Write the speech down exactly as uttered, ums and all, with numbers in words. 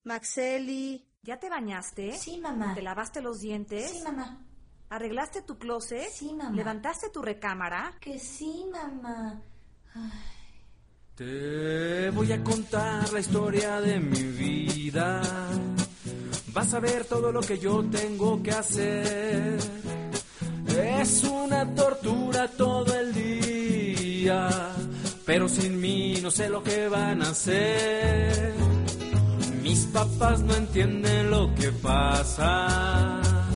Maxeli. ¿Ya te bañaste? Sí, mamá. ¿Te lavaste los dientes? Sí, mamá. ¿Arreglaste tu closet? Sí, mamá. ¿Levantaste tu recámara? Que sí, mamá. Ay. Te voy a contar la historia de mi vida. Vas a ver todo lo que yo tengo que hacer. Es una tortura todo el día, pero sin mí no sé lo que van a hacer. Mis papás no entienden lo que pasa.